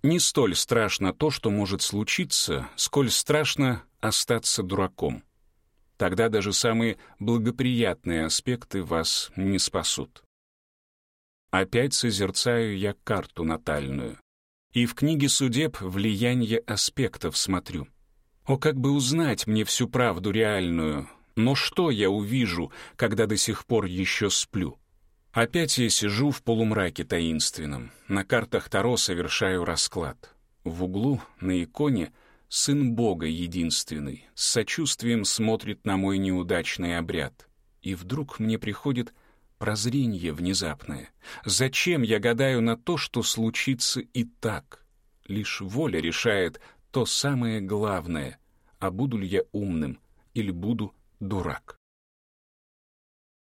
Не столь страшно то, что может случиться, сколь страшно остаться дураком. Тогда даже самые благоприятные аспекты вас не спасут. Опять созерцаю я карту натальную, и в книге судеб влияние аспектов смотрю. О, как бы узнать мне всю правду реальную, но что я увижу, когда до сих пор еще сплю? Опять я сижу в полумраке таинственном, на картах Таро совершаю расклад. В углу, на иконе, Сын Бога единственный, с сочувствием смотрит на мой неудачный обряд. И вдруг мне приходит прозрение внезапное. Зачем я гадаю на то, что случится и так? Лишь воля решает то самое главное, а буду ли я умным или буду дурак.